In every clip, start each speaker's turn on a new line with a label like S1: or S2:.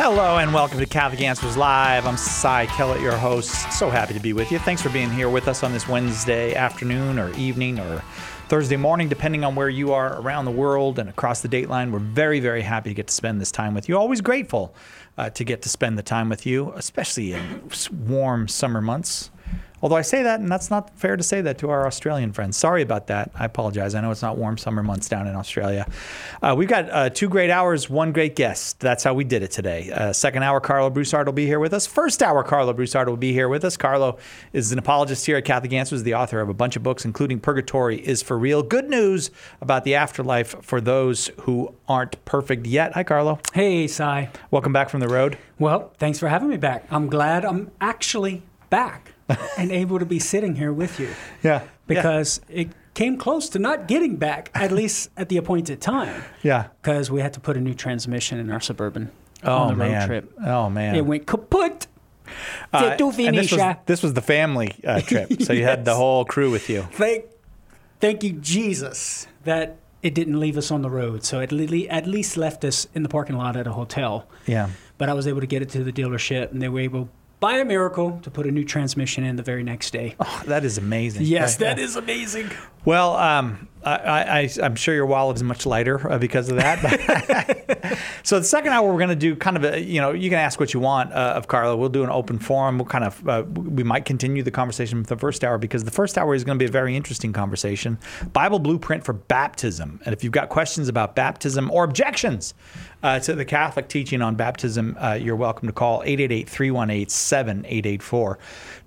S1: Hello and welcome to Catholic Answers Live. I'm Cy Kellett, your host. So happy to be with you. Thanks for being here with us on this Wednesday afternoon or evening or Thursday morning, depending on where you are around the world and across the date line. We're very, very happy to get to spend this time with you. Always grateful to get to spend the time with you, especially in warm summer months. Although I say that, and that's not fair to say that to our Australian friends. Sorry about that. I apologize. I know it's not warm summer months down in Australia. We've got 2 great hours, 1 great guest. That's how we did it today. Second hour, Carlo Broussard will be here with us. First hour, Carlo Broussard will be here with us. Carlo is an apologist here at Catholic Answers, the author of a bunch of books, including Purgatory is for Real. Good news about the afterlife for those who aren't perfect yet. Hi, Carlo.
S2: Hey, Cy.
S1: Welcome back from the road.
S2: Well, thanks for having me back. I'm glad I'm actually back and able to be sitting here with you.
S1: Yeah.
S2: Because it came close to not getting back, at least at the appointed time.
S1: Yeah.
S2: Because we had to put a new transmission in our Suburban on the road trip.
S1: Oh, man.
S2: It went kaput.
S1: And this was the family trip, so you had the whole crew with you.
S2: Thank you, Jesus, that it didn't leave us on the road. So it at least left us in the parking lot at a hotel.
S1: Yeah. But
S2: I was able to get it to the dealership, and they were able, by a miracle, to put a new transmission in the very next day.
S1: Oh, that is amazing.
S2: Yes, that is amazing.
S1: Well, I'm sure your wallet is much lighter because of that. So the second hour, we're going to do kind of you can ask what you want of Carlo. We'll do an open forum. We'll kind of, we might continue the conversation with the first hour because the first hour is going to be a very interesting conversation. Bible blueprint for baptism. And if you've got questions about baptism or objections to the Catholic teaching on baptism, you're welcome to call 888-318-7884.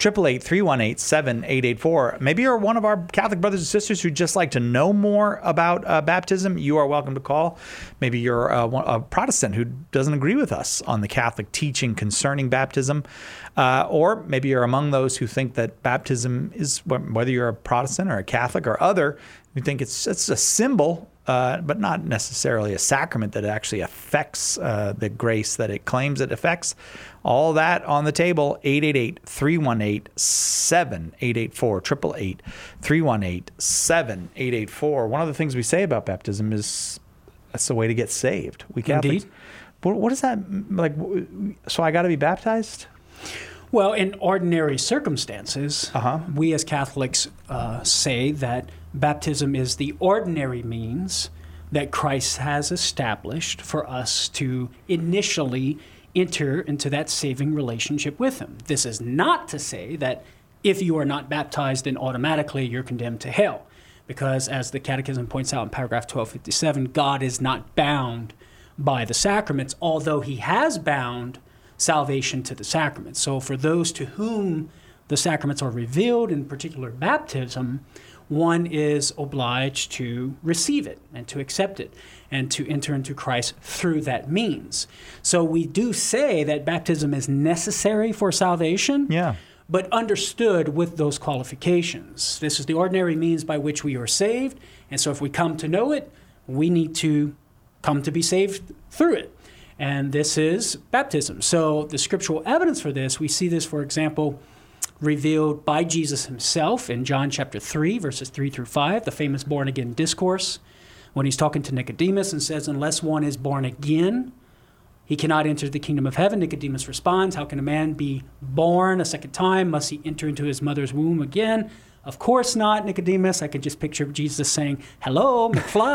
S1: 888-318-7884. Maybe you're one of our Catholic brothers and sisters who just like to know more about baptism. You are welcome to call. Maybe you're a Protestant who doesn't agree with us on the Catholic teaching concerning baptism. Or maybe you're among those who think that baptism is, whether you're a Protestant or a Catholic or other, you think it's a symbol, but not necessarily a sacrament that actually affects the grace that it claims it affects. All that on the table, 888-318-7884, 888-318-7884. One of the things we say about baptism is that's the way to get saved. We Catholics.
S2: Indeed.
S1: What is that like? So I got to be baptized?
S2: Well, in ordinary circumstances, we as Catholics say that baptism is the ordinary means that Christ has established for us to initially enter into that saving relationship with him. This is not to say that if you are not baptized, then automatically you're condemned to hell. Because as the Catechism points out in paragraph 1257, God is not bound by the sacraments, although he has bound salvation to the sacraments. So for those to whom the sacraments are revealed, in particular baptism, one is obliged to receive it and to accept it and to enter into Christ through that means. So we do say that baptism is necessary for salvation, but understood with those qualifications. This is the ordinary means by which we are saved, and so if we come to know it, we need to come to be saved through it. And this is baptism. So the scriptural evidence for this, we see this, for example, revealed by Jesus himself in John chapter 3, verses 3 through 5, the famous born-again discourse, when he's talking to Nicodemus and says, unless one is born again, he cannot enter the kingdom of heaven. Nicodemus responds, how can a man be born a second time? Must he enter into his mother's womb again? Of course not, Nicodemus. I can just picture Jesus saying, hello,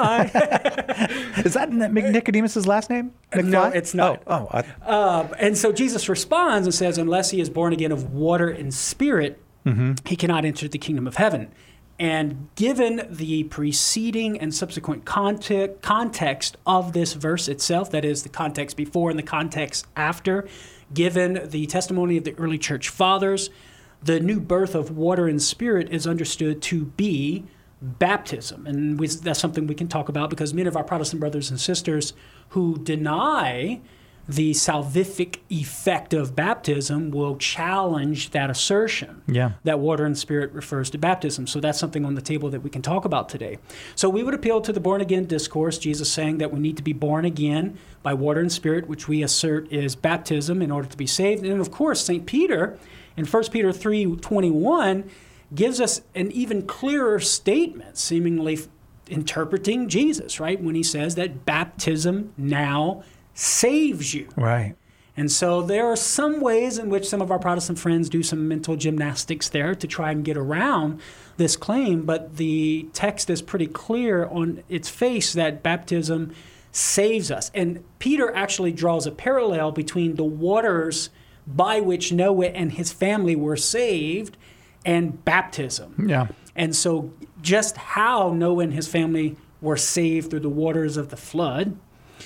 S2: McFly.
S1: Is that Nicodemus' last name? McFly?
S2: No, it's not. And so Jesus responds and says, unless he is born again of water and spirit, he cannot enter the kingdom of heaven. And given the preceding and subsequent context of this verse itself, that is the context before and the context after, given the testimony of the early church fathers, the new birth of water and spirit is understood to be baptism. And that's something we can talk about because many of our Protestant brothers and sisters who deny the salvific effect of baptism will challenge that assertion that water and spirit refers to baptism. So that's something on the table that we can talk about today. So we would appeal to the born-again discourse, Jesus saying that we need to be born again by water and spirit, which we assert is baptism in order to be saved. And of course, St. Peter in 1 Peter 3:21 gives us an even clearer statement, seemingly interpreting Jesus, right? When he says that baptism now saves you.
S1: Right.
S2: And so there are some ways in which some of our Protestant friends do some mental gymnastics there to try and get around this claim, but the text is pretty clear on its face that baptism saves us. And Peter actually draws a parallel between the waters by which Noah and his family were saved and baptism.
S1: Yeah.
S2: And so just how Noah and his family were saved through the waters of the flood,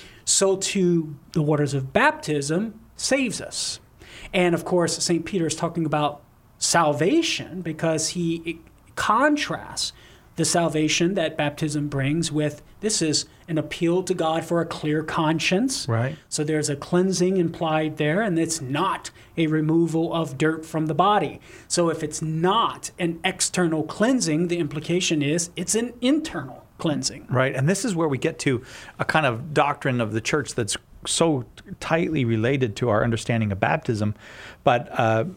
S2: so too the waters of baptism saves us. And of course, St. Peter is talking about salvation because he contrasts the salvation that baptism brings with this is an appeal to God for a clear conscience.
S1: Right.
S2: So there's a cleansing implied there, and it's not a removal of dirt from the body. So if it's not an external cleansing, the implication is it's an internal cleansing.
S1: Right. And this is where we get to a kind of doctrine of the church that's so tightly related to our understanding of baptism. But,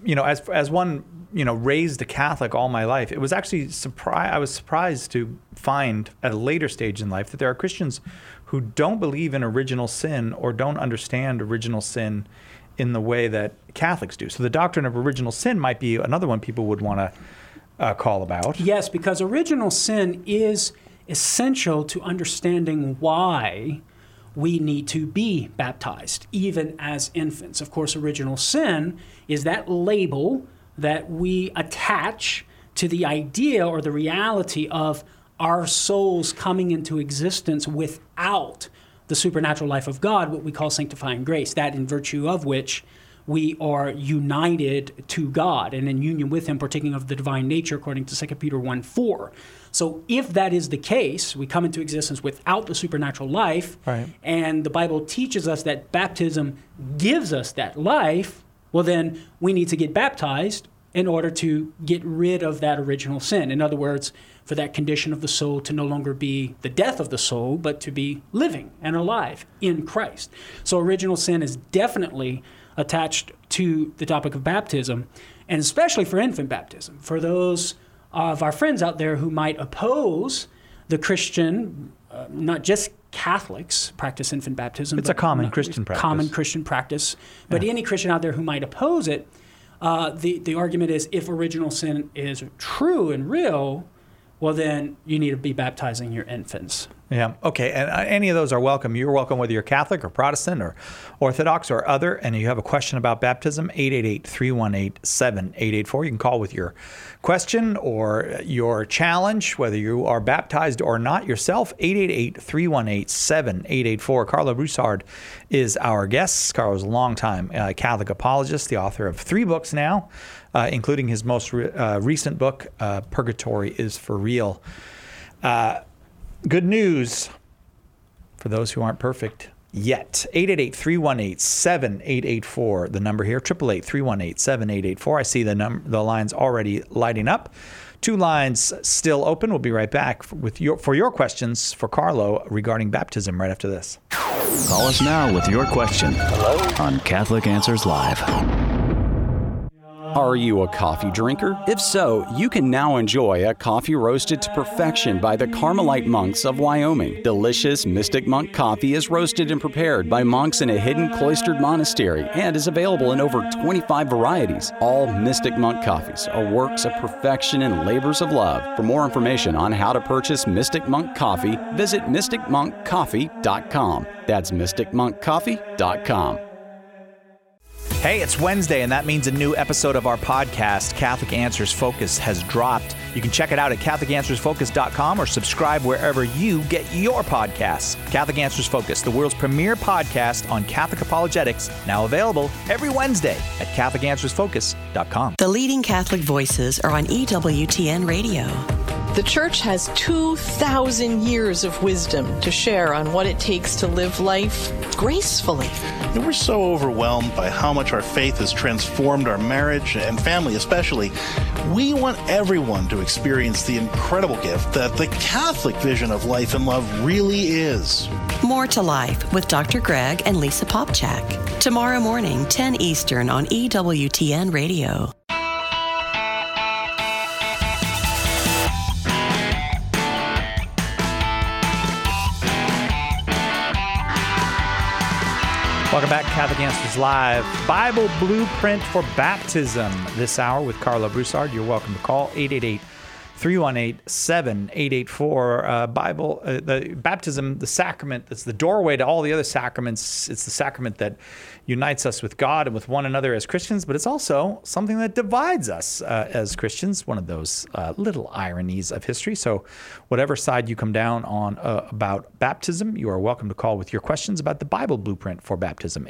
S1: as one, raised a Catholic all my life, it was actually I was surprised to find at a later stage in life that there are Christians who don't believe in original sin or don't understand original sin in the way that Catholics do. So the doctrine of original sin might be another one people would want to call about.
S2: Yes, because original sin is essential to understanding why we need to be baptized, even as infants. Of course, original sin is that label that we attach to the idea or the reality of our souls coming into existence without the supernatural life of God, what we call sanctifying grace, that in virtue of which we are united to God and in union with him, partaking of the divine nature, according to 2 Peter 1:4. So if that is the case, we come into existence without the supernatural life,
S1: right,
S2: and the Bible teaches us that baptism gives us that life, well then we need to get baptized in order to get rid of that original sin. In other words, for that condition of the soul to no longer be the death of the soul, but to be living and alive in Christ. So original sin is definitely attached to the topic of baptism, and especially for infant baptism. For those of our friends out there who might oppose the Christian, not just Catholics practice infant baptism.
S1: It's a common Christian practice.
S2: Common Christian practice. But any Christian out there who might oppose it, the argument is if original sin is true and real, well, then you need to be baptizing your infants.
S1: Yeah. Okay. And any of those are welcome. You're welcome whether you're Catholic or Protestant or Orthodox or other, and you have a question about baptism, 888-318-7884. You can call with your question or your challenge, whether you are baptized or not yourself, 888-318-7884. Carlo Broussard is our guest. Carlo's a longtime Catholic apologist, the author of 3 books now, including his most recent book, Purgatory is for Real. Good news for those who aren't perfect yet. 888-318-7884, the number here, 888-318-7884. I see the lines already lighting up. 2 lines still open. We'll be right back for your questions for Carlo regarding baptism right after this.
S3: Call us now with your question. Hello? On Catholic Answers Live.
S4: Are you a coffee drinker? If so, you can now enjoy a coffee roasted to perfection by the Carmelite monks of Wyoming. Delicious Mystic Monk coffee is roasted and prepared by monks in a hidden cloistered monastery and is available in over 25 varieties. All Mystic Monk coffees are works of perfection and labors of love. For more information on how to purchase Mystic Monk coffee, visit mysticmonkcoffee.com. That's mysticmonkcoffee.com.
S1: Hey, it's Wednesday, and that means a new episode of our podcast, Catholic Answers Focus, has dropped. You can check it out at CatholicAnswersFocus.com or subscribe wherever you get your podcasts. Catholic Answers Focus, the world's premier podcast on Catholic apologetics, now available every Wednesday at CatholicAnswersFocus.com.
S5: The leading Catholic voices are on EWTN Radio.
S6: The Church has 2,000 years of wisdom to share on what it takes to live life gracefully.
S7: And we're so overwhelmed by how much our faith has transformed our marriage and family especially. We want everyone to experience the incredible gift that the Catholic vision of life and love really is.
S5: More to Life with Dr. Greg and Lisa Popchak. Tomorrow morning, 10 Eastern on EWTN Radio.
S1: Welcome back, Catholic Answers Live. Bible Blueprint for Baptism this hour with Carla Broussard. You're welcome to call 888-318-7884. The baptism, the sacrament, that's the doorway to all the other sacraments. It's the sacrament that unites us with God and with one another as Christians, but it's also something that divides us as Christians, one of those little ironies of history. So whatever side you come down on about baptism, you are welcome to call with your questions about the Bible Blueprint for Baptism.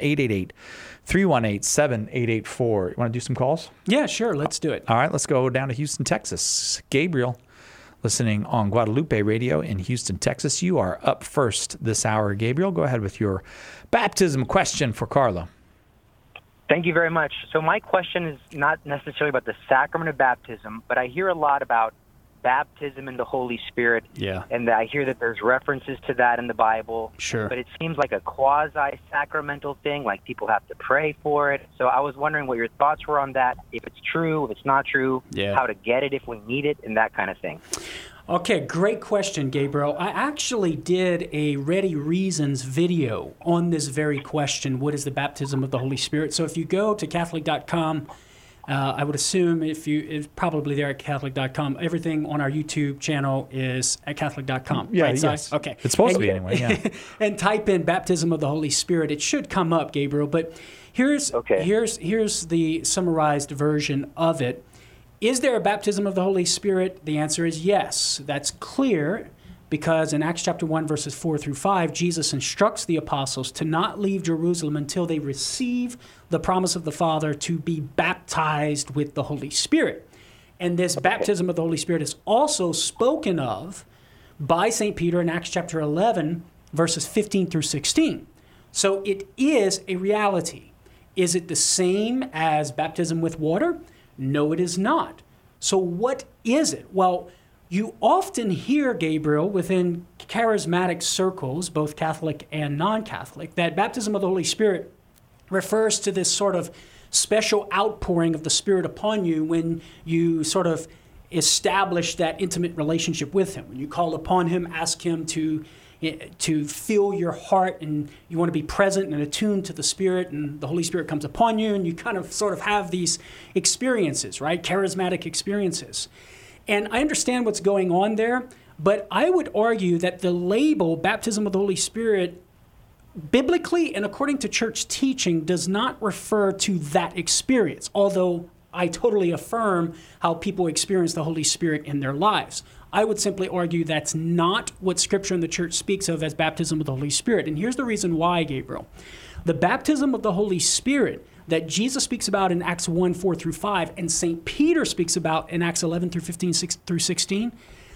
S1: 888-318-7884. You want to do some calls?
S2: Yeah, sure. Let's do it.
S1: All right, let's go down to Houston, Texas. Gabriel, listening on Guadalupe Radio in Houston, Texas. You are up first this hour, Gabriel. Go ahead with your baptism question for Carla.
S8: Thank you very much. So my question is not necessarily about the sacrament of baptism, but I hear a lot about baptism in the Holy Spirit.
S2: Yeah.
S8: And I hear that there's references to that in the Bible.
S2: Sure.
S8: But it seems like a quasi-sacramental thing, like people have to pray for it. So I was wondering what your thoughts were on that, if it's true, if it's not true, how to get it if we need it, and that kind of thing.
S2: Okay, great question, Gabriel. I actually did a Ready Reasons video on this very question, what is the baptism of the Holy Spirit? So if you go to Catholic.com, I would assume it's probably there at Catholic.com. Everything on our YouTube channel is at Catholic.com.
S1: Yeah,
S2: right,
S1: yes.
S2: Okay.
S1: It's supposed to be anyway, yeah.
S2: And type in baptism of the Holy Spirit. It should come up, Gabriel. But here's the summarized version of it. Is there a baptism of the Holy Spirit? The answer is yes. That's clear because in Acts chapter 1, verses 4 through 5, Jesus instructs the apostles to not leave Jerusalem until they receive the promise of the Father to be baptized with the Holy Spirit. And this baptism of the Holy Spirit is also spoken of by St. Peter in Acts chapter 11, verses 15 through 16. So it is a reality. Is it the same as baptism with water? No, it is not. So what is it? Well, you often hear, Gabriel, within charismatic circles, both Catholic and non-Catholic, that baptism of the Holy Spirit refers to this sort of special outpouring of the Spirit upon you when you sort of establish that intimate relationship with Him. When you call upon Him, ask Him to fill your heart, and you want to be present and attuned to the Spirit, and the Holy Spirit comes upon you, and you kind of sort of have these experiences, right? Charismatic experiences. And I understand what's going on there, but I would argue that the label baptism of the Holy Spirit, biblically and according to church teaching, does not refer to that experience, although I totally affirm how people experience the Holy Spirit in their lives. I would simply argue that's not what Scripture and the Church speaks of as baptism of the Holy Spirit. And here's the reason why, Gabriel. The baptism of the Holy Spirit that Jesus speaks about in Acts 1, 4 through 5, and St. Peter speaks about in Acts 11 through 15, 6 through 16,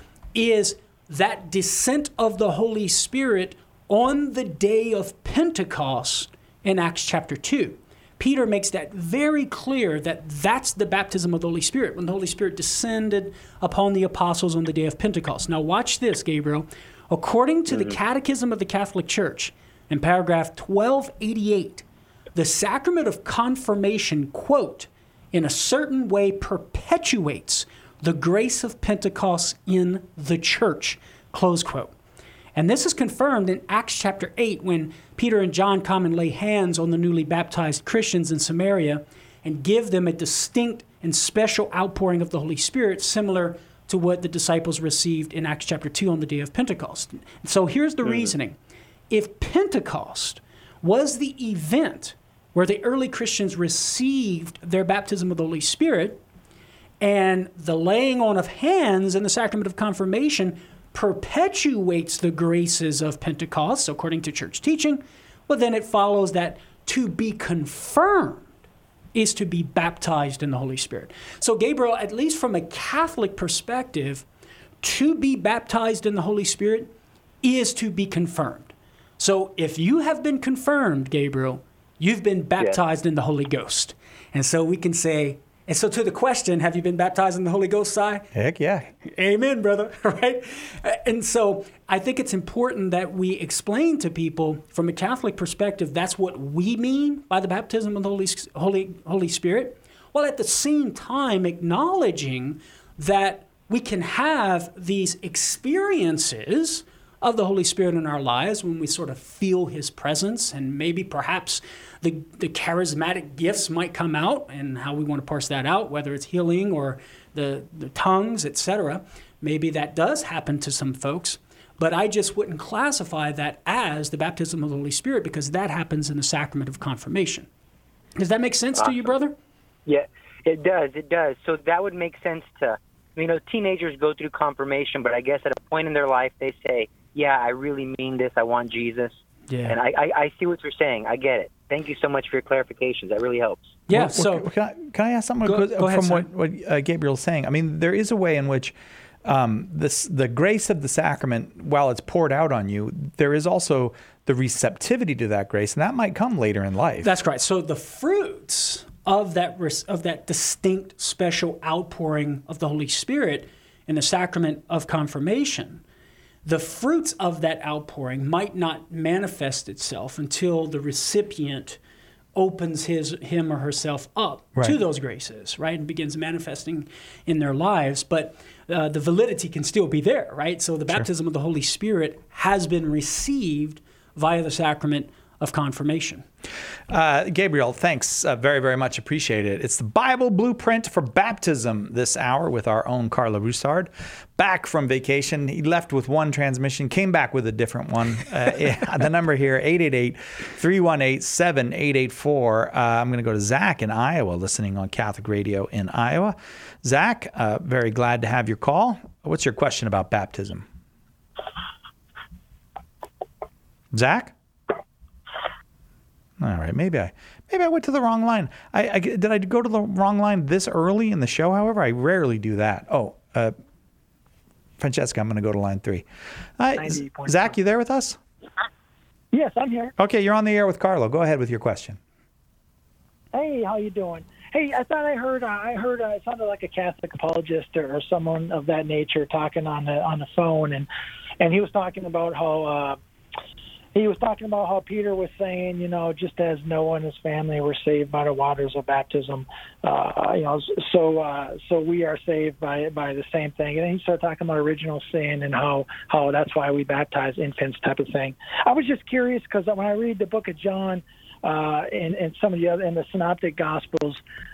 S2: is that descent of the Holy Spirit on the day of Pentecost in Acts chapter 2. Peter makes that very clear that that's the baptism of the Holy Spirit, when the Holy Spirit descended upon the apostles on the day of Pentecost. Now watch this, Gabriel. According to the Catechism of the Catholic Church, in paragraph 1288, the sacrament of confirmation, quote, in a certain way perpetuates the grace of Pentecost in the church, close quote. And this is confirmed in Acts chapter 8 when Peter and John come and lay hands on the newly baptized Christians in Samaria and give them a distinct and special outpouring of the Holy Spirit, similar to what the disciples received in Acts chapter 2 on the day of Pentecost. So here's the reasoning. If Pentecost was the event where the early Christians received their baptism of the Holy Spirit, and the laying on of hands in the sacrament of confirmation perpetuates the graces of Pentecost, according to church teaching, well, then it follows that to be confirmed is to be baptized in the Holy Spirit. So, Gabriel, at least from a Catholic perspective, to be baptized in the Holy Spirit is to be confirmed. So, if you have been confirmed, Gabriel, you've been baptized in the Holy Ghost. And so we can say, and so to the question, have you been baptized in the Holy Ghost, Si?
S1: Heck yeah.
S2: Amen, brother, right? And so I think it's important that we explain to people from a Catholic perspective, that's what we mean by the baptism of the Holy Spirit, while at the same time acknowledging that we can have these experiences of the Holy Spirit in our lives, when we sort of feel his presence, and maybe perhaps the charismatic gifts might come out, and how we want to parse that out, whether it's healing or the tongues, etc. Maybe that does happen to some folks, but I just wouldn't classify that as the baptism of the Holy Spirit, because that happens in the sacrament of confirmation. Does that make sense to you, brother?
S8: Yeah, it does. It does. So that would make sense to, teenagers go through confirmation, but I guess at a point in their life they say, yeah, I really mean this. I want Jesus. Yeah. And I see what you're saying. I get it. Thank you so much for your clarifications. That really helps.
S2: Yeah.
S1: Can I ask something
S2: go ahead,
S1: from what Gabriel's saying? I mean, there is a way in which the grace of the sacrament, while it's poured out on you, there is also the receptivity to that grace, and that might come later in life.
S2: That's right. So the fruits of that distinct, special outpouring of the Holy Spirit in the sacrament of confirmation, the fruits of that outpouring might not manifest itself until the recipient opens him or herself up to those graces, right, and begins manifesting in their lives. But the validity can still be there, right? So the baptism of the Holy Spirit has been received via the sacrament of confirmation.
S1: Gabriel, thanks very, very much. Appreciate it. It's the Bible Blueprint for Baptism this hour with our own Carla Roussard. Back from vacation. He left with one transmission, came back with a different one. The number here, 888-318-7884. I'm going to go to Zach in Iowa, listening on Catholic Radio in Iowa. Zach, very glad to have your call. What's your question about baptism? Zach? All right, maybe I went to the wrong line. Did I go to the wrong line this early in the show? However, I rarely do that. Francesca, I'm going to go to line 3. Zach, you there with us?
S9: Yes, I'm here.
S1: Okay, you're on the air with Carlo. Go ahead with your question.
S9: Hey, how you doing? Hey, I thought I heard it sounded like a Catholic apologist or someone of that nature talking on the phone, and he was talking about how. He was talking about how Peter was saying, just as Noah and his family were saved by the waters of baptism, so we are saved by the same thing. And then he started talking about original sin and how that's why we baptize infants, type of thing. I was just curious because when I read the book of John and some of the other in the Synoptic Gospels,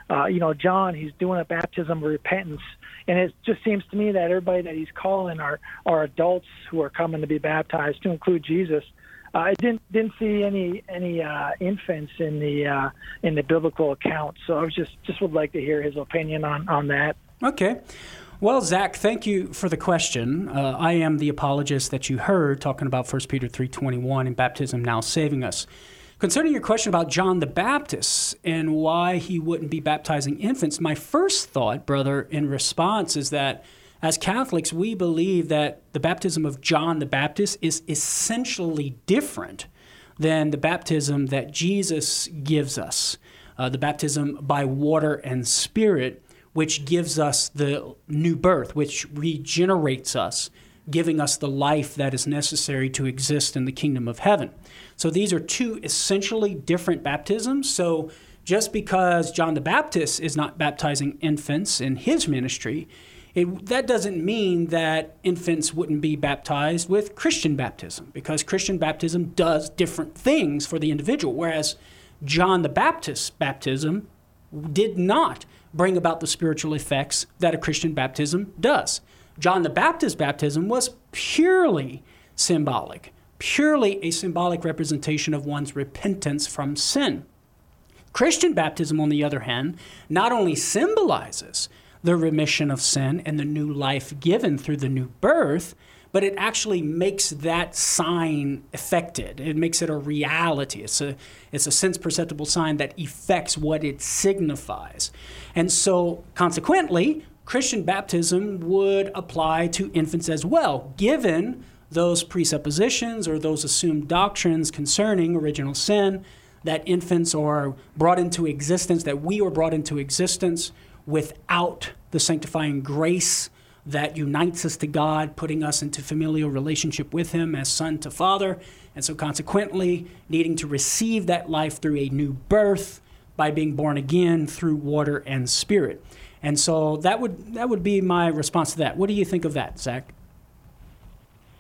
S9: John, he's doing a baptism of repentance. And it just seems to me that everybody that he's calling are adults who are coming to be baptized, to include Jesus. I didn't see any infants in the biblical account, so I was just would like to hear his opinion on that.
S2: Okay. Well, Zach, thank you for the question. I am the apologist that you heard talking about 1 Peter 3:21 and baptism now saving us. Concerning your question about John the Baptist and why he wouldn't be baptizing infants, my first thought, brother, in response is that as Catholics, we believe that the baptism of John the Baptist is essentially different than the baptism that Jesus gives us, the baptism by water and Spirit, which gives us the new birth, which regenerates us, giving us the life that is necessary to exist in the kingdom of heaven. So these are two essentially different baptisms. So just because John the Baptist is not baptizing infants in his ministry, that doesn't mean that infants wouldn't be baptized with Christian baptism, because Christian baptism does different things for the individual, whereas John the Baptist's baptism did not bring about the spiritual effects that a Christian baptism does. John the Baptist's baptism was purely symbolic, purely a symbolic representation of one's repentance from sin. Christian baptism, on the other hand, not only symbolizes the remission of sin and the new life given through the new birth, but it actually makes that sign effected. It makes it a reality. It's a sense-perceptible sign that effects what it signifies. And so, consequently, Christian baptism would apply to infants as well, given those presuppositions or those assumed doctrines concerning original sin, that infants are brought into existence, that we were brought into existence without the sanctifying grace that unites us to God, putting us into familial relationship with Him as son to father, and so consequently needing to receive that life through a new birth by being born again through water and Spirit. And so that would be my response to that. What do you think of that, Zach?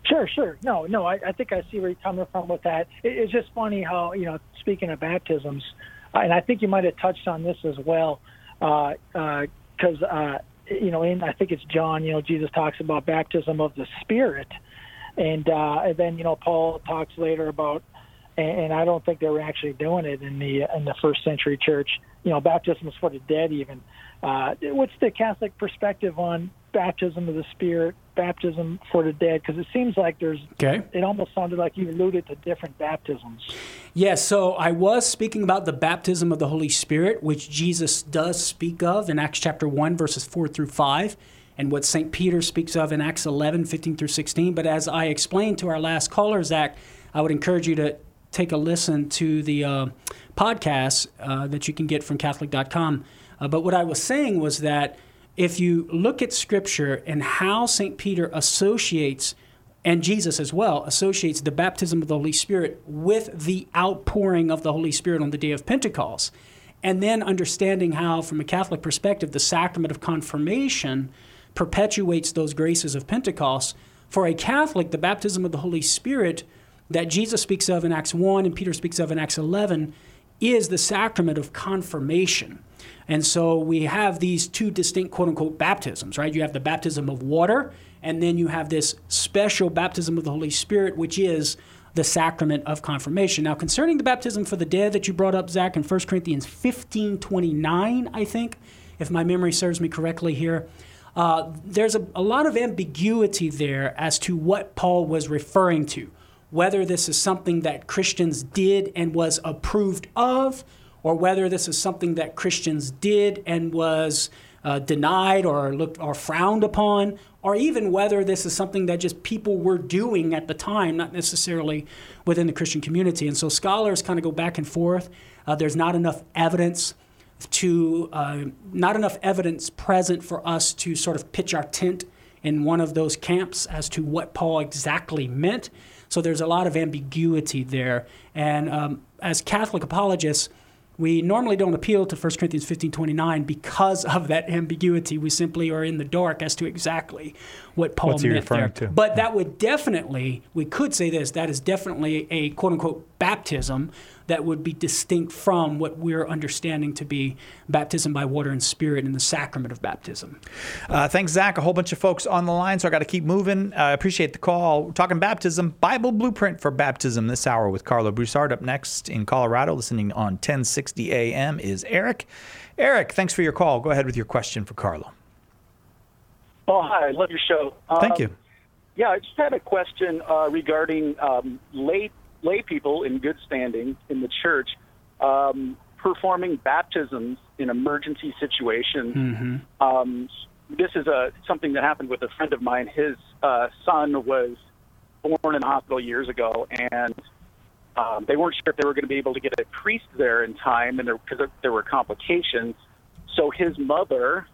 S9: Sure. No, I think I see where you're coming from with that. It's just funny how, speaking of baptisms, and I think you might have touched on this as well, because, I think it's John, Jesus talks about baptism of the Spirit. And then, Paul talks later about, and I don't think they were actually doing it in the first century church, baptisms for the dead even. What's the Catholic perspective on baptism of the Spirit, baptism for the dead? Because it seems like it almost sounded like you alluded to different baptisms.
S2: Yes, so I was speaking about the baptism of the Holy Spirit, which Jesus does speak of in Acts chapter 1, verses 4 through 5, and what St. Peter speaks of in Acts 11, 15 through 16. But as I explained to our last caller, Zach, I would encourage you to take a listen to the podcast that you can get from Catholic.com. But what I was saying was that if you look at Scripture and how St. Peter associates, and Jesus as well, associates the baptism of the Holy Spirit with the outpouring of the Holy Spirit on the day of Pentecost, and then understanding how, from a Catholic perspective, the sacrament of confirmation perpetuates those graces of Pentecost, for a Catholic, the baptism of the Holy Spirit that Jesus speaks of in Acts 1 and Peter speaks of in Acts 11 is the sacrament of confirmation. And so we have these two distinct quote-unquote baptisms, right? You have the baptism of water, and then you have this special baptism of the Holy Spirit, which is the sacrament of confirmation. Now, concerning the baptism for the dead that you brought up, Zach, in 1 Corinthians 15:29, I think, if my memory serves me correctly here, there's a lot of ambiguity there as to what Paul was referring to, whether this is something that Christians did and was approved of, or whether this is something that Christians did and was denied or frowned upon, or even whether this is something that just people were doing at the time, not necessarily within the Christian community. And so scholars kind of go back and forth. There's not enough evidence present for us to sort of pitch our tent in one of those camps as to what Paul exactly meant. So there's a lot of ambiguity there. And as Catholic apologists, we normally don't appeal to 1 Corinthians 15:29 because of that ambiguity. We simply are in the dark as to exactly what Paul meant there. But that would definitely, we could say this, that is definitely a quote-unquote baptism that would be distinct from what we're understanding to be baptism by water and Spirit in the sacrament of baptism.
S1: Thanks, Zach. A whole bunch of folks on the line, so I got to keep moving. I appreciate the call. We're talking baptism, Bible Blueprint for Baptism this hour with Carlo Broussard. Up next in Colorado, listening on 1060 AM is Eric. Eric, thanks for your call. Go ahead with your question for Carlo.
S10: Oh, hi. I love your show.
S1: Thank you.
S10: Yeah, I just had a question regarding lay people in good standing in the church performing baptisms in emergency situations.
S2: Mm-hmm.
S10: This is something that happened with a friend of mine. His son was born in the hospital years ago, and they weren't sure if they were going to be able to get a priest there in time, and because there were complications. So his mother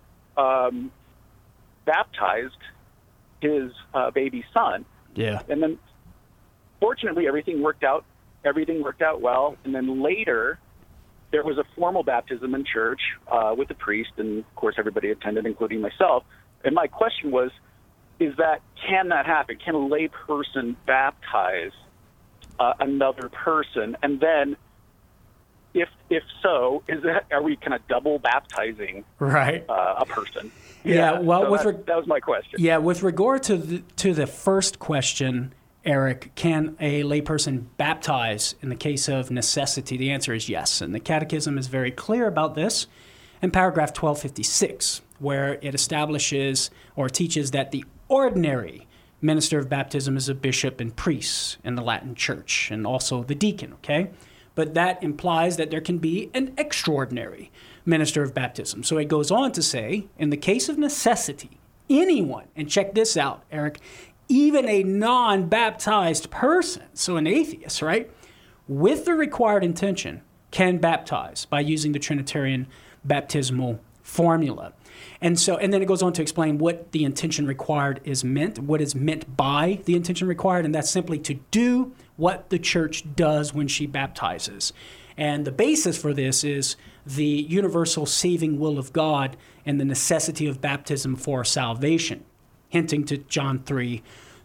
S10: baptized his baby son.
S2: Yeah.
S10: And then, fortunately, everything worked out well. And then later, there was a formal baptism in church with a priest, and of course, everybody attended, including myself. And my question was, can that happen? Can a lay person baptize another person? And then, if so, are we kind of double baptizing a person?
S2: Yeah. Well,
S10: so that was my question.
S2: Yeah, with regard to the first question, Eric, can a layperson baptize in the case of necessity? The answer is yes, and the Catechism is very clear about this in paragraph 1256, where it establishes or teaches that the ordinary minister of baptism is a bishop and priest in the Latin Church, and also the deacon, okay? But that implies that there can be an extraordinary minister of baptism. So it goes on to say, in the case of necessity, anyone, and check this out, Eric, even a non-baptized person, so an atheist, right, with the required intention, can baptize by using the Trinitarian baptismal formula. And then it goes on to explain what the intention required is meant, what is meant by the intention required, and that's simply to do what the church does when she baptizes. And the basis for this is the universal saving will of God and the necessity of baptism for salvation, hinting to John 3,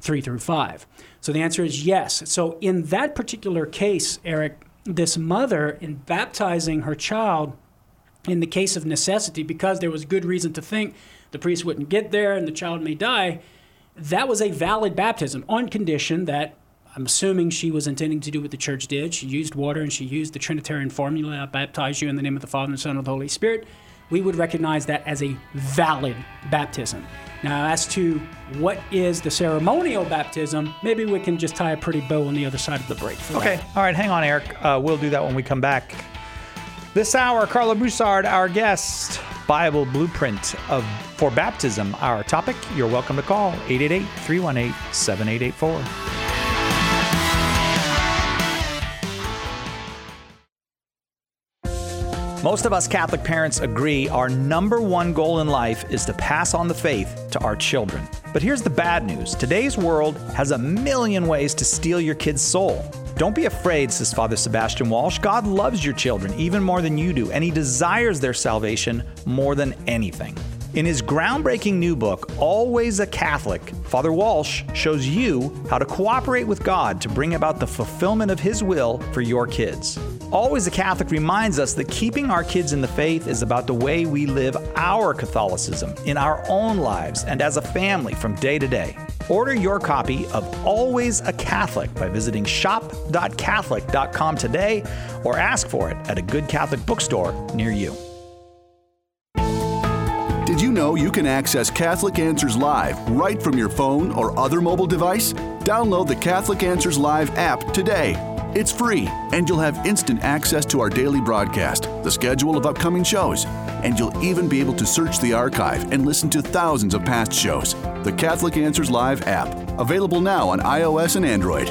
S2: 3 through 5. So the answer is yes. So in that particular case, Eric, this mother, in baptizing her child in the case of necessity, because there was good reason to think the priest wouldn't get there and the child may die, that was a valid baptism on condition that, I'm assuming she was intending to do what the church did. She used water and she used the Trinitarian formula, I baptize you in the name of the Father and the Son and the Holy Spirit. We would recognize that as a valid baptism. Now, as to what is the ceremonial baptism, maybe we can just tie a pretty bow on the other side of the break.
S1: Okay. All right. Hang on, Eric. We'll do that when we come back. This hour, Carla Broussard, our guest, Bible Blueprint for Baptism, our topic. You're welcome to call 888-318-7884. Most of us Catholic parents agree our number one goal in life is to pass on the faith to our children. But here's the bad news. Today's world has a million ways to steal your kid's soul. Don't be afraid, says Father Sebastian Walsh. God loves your children even more than you do, and He desires their salvation more than anything. In his groundbreaking new book, Always a Catholic, Father Walsh shows you how to cooperate with God to bring about the fulfillment of His will for your kids. Always a Catholic reminds us that keeping our kids in the faith is about the way we live our Catholicism in our own lives and as a family from day to day. Order your copy of Always a Catholic by visiting shop.catholic.com today or ask for it at a good Catholic bookstore near you.
S11: Did you know you can access Catholic Answers Live right from your phone or other mobile device? Download the Catholic Answers Live app today. It's free, and you'll have instant access to our daily broadcast, the schedule of upcoming shows, and you'll even be able to search the archive and listen to thousands of past shows. The Catholic Answers Live app, available now on iOS and Android.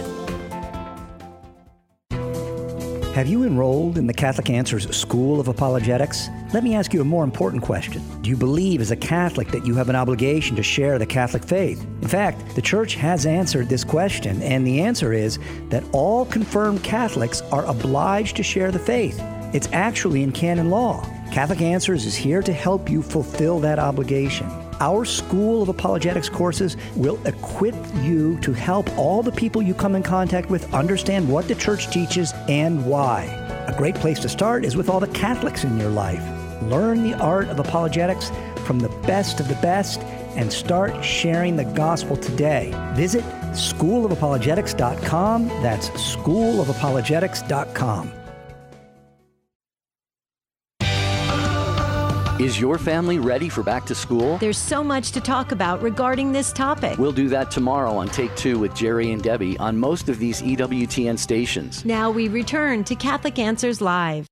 S12: Have you enrolled in the Catholic Answers School of Apologetics? Let me ask you a more important question. Do you believe as a Catholic that you have an obligation to share the Catholic faith? In fact, the Church has answered this question, and the answer is that all confirmed Catholics are obliged to share the faith. It's actually in canon law. Catholic Answers is here to help you fulfill that obligation. Our School of Apologetics courses will equip you to help all the people you come in contact with understand what the Church teaches and why. A great place to start is with all the Catholics in your life. Learn the art of apologetics from the best of the best and start sharing the gospel today. Visit schoolofapologetics.com. That's schoolofapologetics.com.
S13: Is your family ready for back to school?
S14: There's so much to talk about regarding this topic.
S13: We'll do that tomorrow on Take 2 with Jerry and Debbie on most of these EWTN stations.
S14: Now we return to Catholic Answers Live.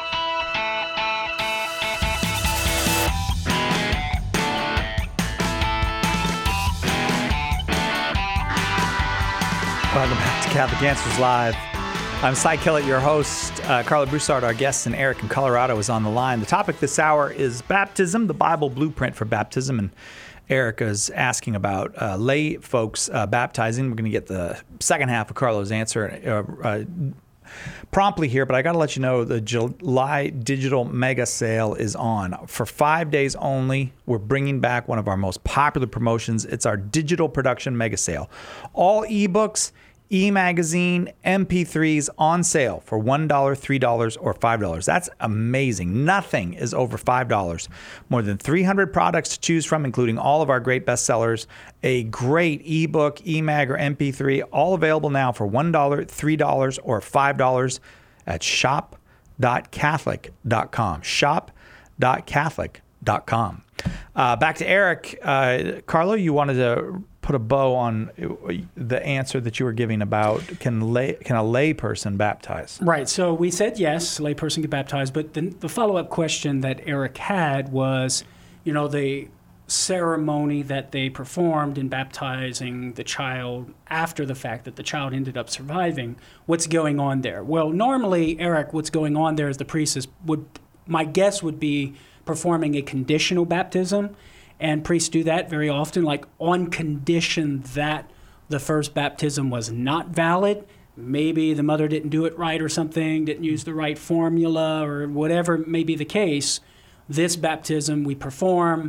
S1: Welcome back to Catholic Answers Live. I'm Cy Kellett, your host. Carla Broussard, our guest, and Eric in Colorado is on the line. The topic this hour is baptism, the Bible blueprint for baptism. And Eric is asking about lay folks baptizing. We're going to get the second half of Carla's answer promptly here, but I got to let you know the July digital mega sale is on. For 5 days only, we're bringing back one of our most popular promotions. It's our digital production mega sale. All ebooks, e-magazine, MP3s on sale for $1, $3, or $5. That's amazing. Nothing is over $5. More than 300 products to choose from, including all of our great bestsellers, a great ebook, e-mag, or MP3, all available now for $1, $3, or $5 at shop.catholic.com. Shop.catholic.com. Back to Eric. Carlo, you wanted to put a bow on the answer that you were giving about can a lay person baptize?
S2: Right. So we said yes, a lay person can baptize, but the follow-up question that Eric had was, the ceremony that they performed in baptizing the child after the fact that the child ended up surviving. What's going on there? Well, normally, Eric, what's going on there is the priest my guess would be performing a conditional baptism. And priests do that very often, like on condition that the first baptism was not valid. Maybe the mother didn't do it right or something, didn't use the right formula or whatever may be the case. This baptism we perform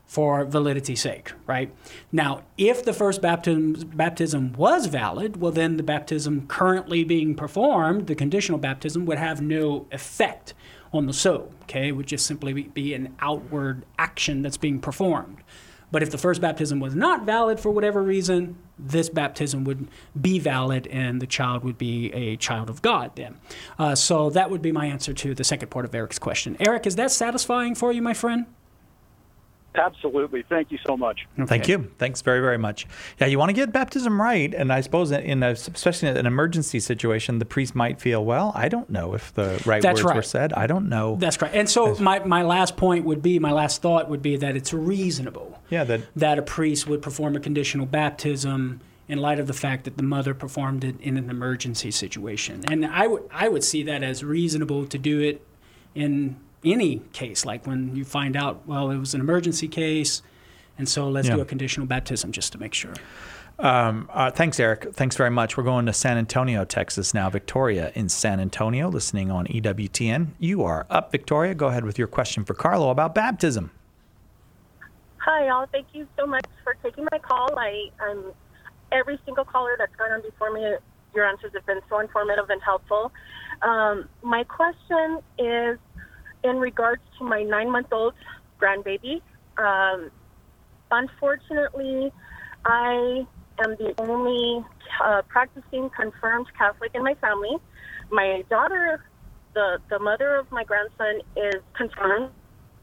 S2: for validity's sake, right? Now, if the first baptism was valid, well, then the baptism currently being performed, the conditional baptism, would have no effect on the soul, okay? It would just simply be an outward action that's being performed. But if the first baptism was not valid for whatever reason, this baptism would be valid and the child would be a child of God then. So that would be my answer to the second part of Eric's question. Eric, is that satisfying for you, my friend?
S10: Absolutely. Thank you so much.
S1: Okay. Thank you. Thanks very, very much. Yeah, you want to get baptism right, and I suppose especially in an emergency situation, the priest might feel, well, I don't know if the right words were said. I don't know.
S2: That's right. And so my last point would be, my last thought would be that it's reasonable that a priest would perform a conditional baptism in light of the fact that the mother performed it in an emergency situation. And I would see that as reasonable to do it in any case, like when you find out, well, it was an emergency case, and so let's do a conditional baptism just to make sure.
S1: Thanks, Eric. Thanks very much. We're going to San Antonio, Texas now. Victoria in San Antonio, listening on EWTN. You are up, Victoria. Go ahead with your question for Carlo about baptism.
S15: Hi, all. Thank you so much for taking my call. I'm every single caller that's gone on before me, your answers have been so informative and helpful. My question is, in regards to my 9-month-old grandbaby, unfortunately, I am the only practicing confirmed Catholic in my family. My daughter, the mother of my grandson, is confirmed.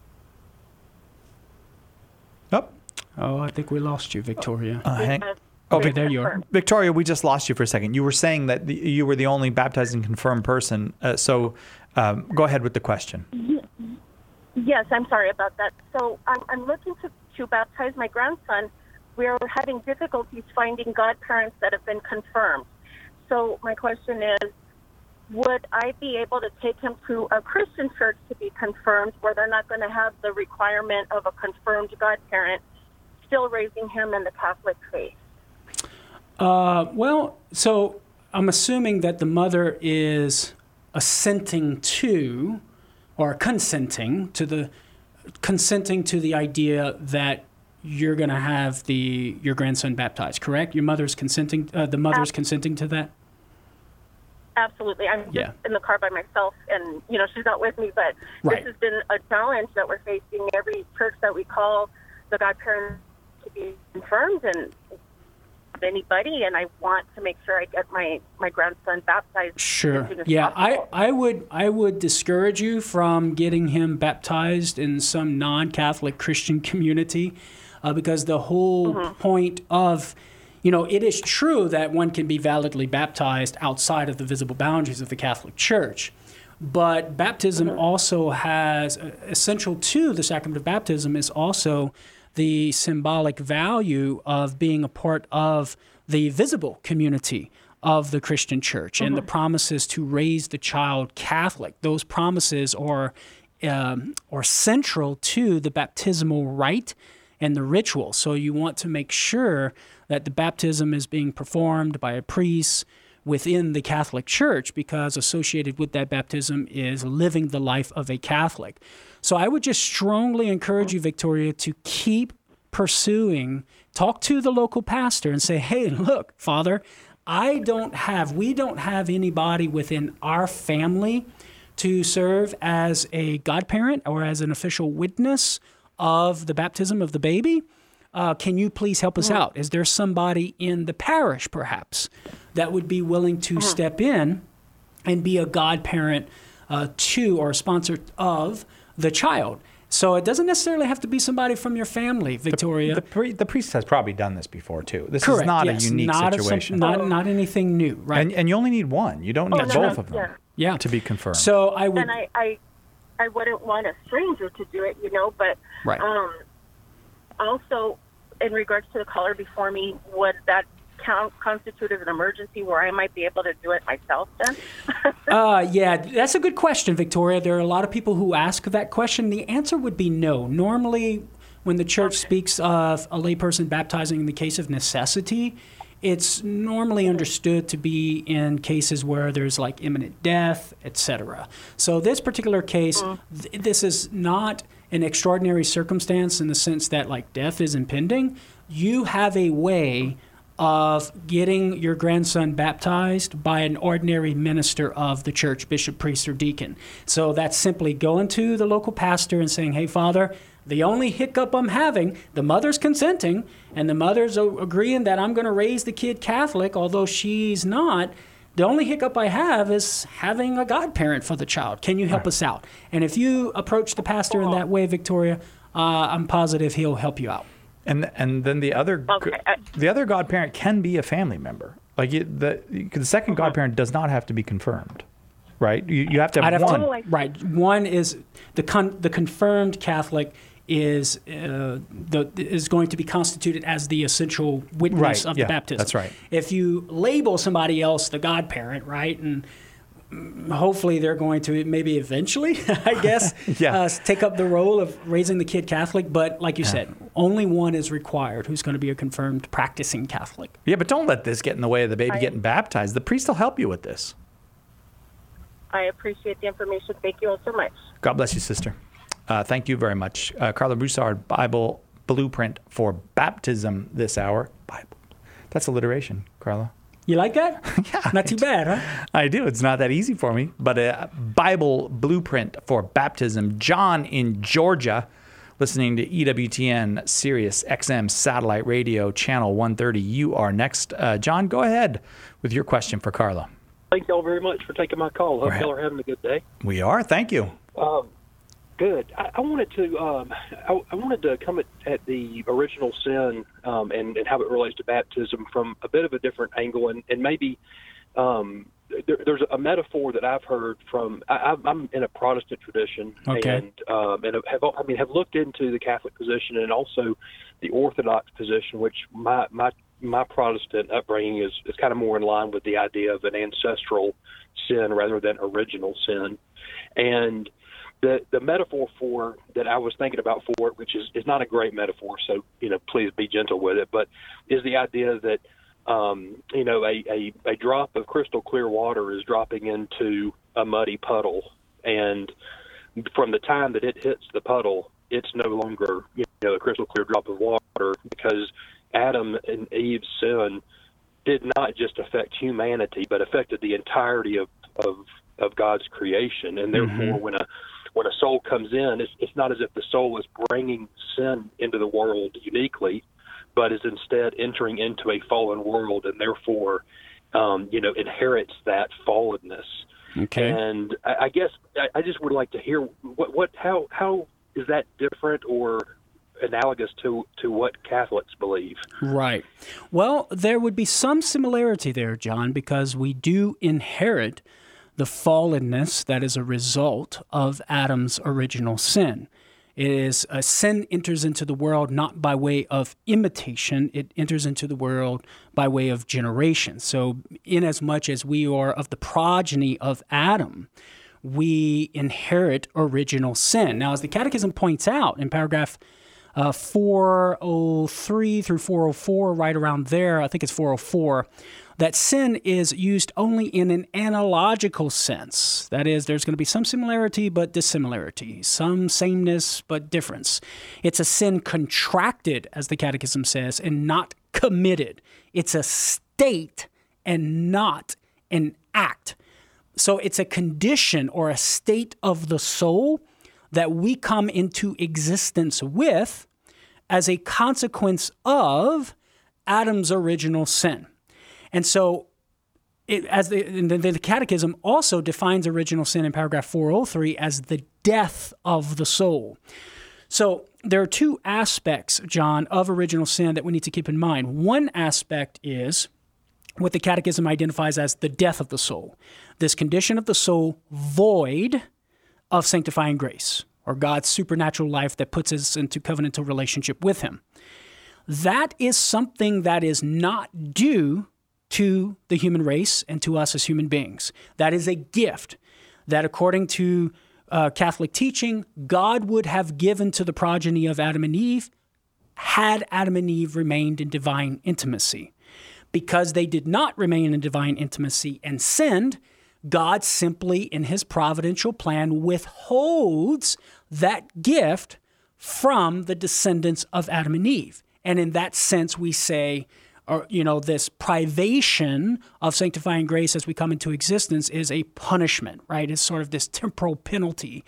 S2: Oh, I think we lost you, Victoria.
S1: Okay,
S2: there you are.
S1: Victoria, we just lost you for a second. You were saying that you were the only baptized and confirmed person. So go ahead with the question.
S15: Yes, I'm sorry about that. So I'm looking to baptize my grandson. We're having difficulties finding godparents that have been confirmed. So my question is, would I be able to take him to a Christian church to be confirmed, where they're not going to have the requirement of a confirmed godparent, still raising him in the Catholic faith?
S2: Well, so I'm assuming that the mother is assenting to, or consenting to the idea that you're going to have your grandson baptized, correct? Your mother's consenting. The mother's consenting to that.
S15: Absolutely. I'm just in the car by myself, and she's not with me. But this has been a challenge that we're facing. Every church that we call the godparent to be confirmed, and anybody, and I want to make sure I get my grandson baptized.
S2: Sure. Yeah, I would discourage you from getting him baptized in some non-Catholic Christian community, because the whole point of, it is true that one can be validly baptized outside of the visible boundaries of the Catholic Church, but baptism also has, essential to the sacrament of baptism is also the symbolic value of being a part of the visible community of the Christian Church and the promises to raise the child Catholic. Those promises are central to the baptismal rite and the ritual. So you want to make sure that the baptism is being performed by a priest within the Catholic Church, because associated with that baptism is living the life of a Catholic. So I would just strongly encourage you, Victoria, to keep pursuing, talk to the local pastor and say, hey, look, Father, we don't have anybody within our family to serve as a godparent or as an official witness of the baptism of the baby. Can you please help us out? Is there somebody in the parish, perhaps, that would be willing to step in and be a godparent to or sponsor of the child? So it doesn't necessarily have to be somebody from your family, Victoria.
S1: The priest has probably done this before, too. This is not a unique situation.
S2: Not anything new, right?
S1: And you only need one. You don't need both of them to be confirmed.
S2: So I would...
S15: And I wouldn't want a stranger to do it, but also in regards to the caller before me, would that constitute as an emergency where I might be able to do it myself then?
S2: Yeah, that's a good question, Victoria. There are a lot of people who ask that question. The answer would be no. Normally, when the church speaks of a layperson baptizing in the case of necessity, it's normally understood to be in cases where there's like imminent death, etc. So this particular case, this is not an extraordinary circumstance in the sense that like death is impending, you have a way of getting your grandson baptized by an ordinary minister of the church, bishop, priest, or deacon. So that's simply going to the local pastor and saying, hey, Father, the only hiccup I'm having, the mother's consenting, and the mother's agreeing that I'm going to raise the kid Catholic, although she's not. The only hiccup I have is having a godparent for the child. Can you help us out? And if you approach the pastor in that way, Victoria, I'm positive he'll help you out.
S1: And then the other godparent can be a family member. Like the second godparent does not have to be confirmed, right? You have to have one.
S2: Right. One is the confirmed Catholic is going to be constituted as the essential witness of the baptism. That's right. If you label somebody else the godparent, right, and hopefully they're going to maybe eventually, I guess, take up the role of raising the kid Catholic. But like you said, only one is required who's going to be a confirmed practicing Catholic.
S1: Yeah, but don't let this get in the way of the baby getting baptized. The priest will help you with this.
S15: I appreciate the information. Thank you all so much.
S1: God bless you, sister. Thank you very much. Carla Broussard, Bible Blueprint for Baptism this hour. Bible. That's alliteration, Carla.
S2: You like that?
S1: Yeah.
S2: Not too bad, huh?
S1: I do. It's not that easy for me. But a Bible Blueprint for Baptism. John in Georgia, listening to EWTN Sirius XM Satellite Radio, Channel 130. You are next. John, go ahead with your question for Carla.
S16: Thank y'all very much for taking my call. Hope y'all are having a good day.
S1: We are. Thank you.
S16: Good. I wanted to come at the original sin and how it relates to baptism from a bit of a different angle, and maybe there's a metaphor that I've heard from. I'm in a Protestant tradition, and have looked into the Catholic position and also the Orthodox position, which my Protestant upbringing is kind of more in line with the idea of an ancestral sin rather than original sin, and the metaphor for that I was thinking about for it, which is not a great metaphor, so please be gentle with it, but is the idea that a drop of crystal clear water is dropping into a muddy puddle, and from the time that it hits the puddle, it's no longer a crystal clear drop of water, because Adam and Eve's sin did not just affect humanity, but affected the entirety of God's creation, and therefore when a soul comes in, it's not as if the soul is bringing sin into the world uniquely, but is instead entering into a fallen world, and therefore, inherits that fallenness.
S2: Okay.
S16: And I guess I just would like to hear how is that different or analogous to what Catholics believe?
S2: Right. Well, there would be some similarity there, John, because we do inherit the fallenness that is a result of Adam's original sin. It is sin enters into the world not by way of imitation, it enters into the world by way of generation. So inasmuch as we are of the progeny of Adam, we inherit original sin. Now, as the Catechism points out in paragraph 403 through 404, right around there, I think it's 404, that sin is used only in an analogical sense. That is, there's going to be some similarity but dissimilarity, some sameness but difference. It's a sin contracted, as the Catechism says, and not committed. It's a state and not an act. So it's a condition or a state of the soul that we come into existence with as a consequence of Adam's original sin. And so the Catechism also defines original sin in paragraph 403 as the death of the soul. So there are two aspects, John, of original sin that we need to keep in mind. One aspect is what the Catechism identifies as the death of the soul, this condition of the soul void of sanctifying grace, or God's supernatural life that puts us into covenantal relationship with Him. That is something that is not due to the human race and to us as human beings. That is a gift that, according to Catholic teaching, God would have given to the progeny of Adam and Eve had Adam and Eve remained in divine intimacy. Because they did not remain in divine intimacy and sinned, God simply, in his providential plan, withholds that gift from the descendants of Adam and Eve. And in that sense, we say, this privation of sanctifying grace as we come into existence is a punishment, right? It's sort of this temporal penalty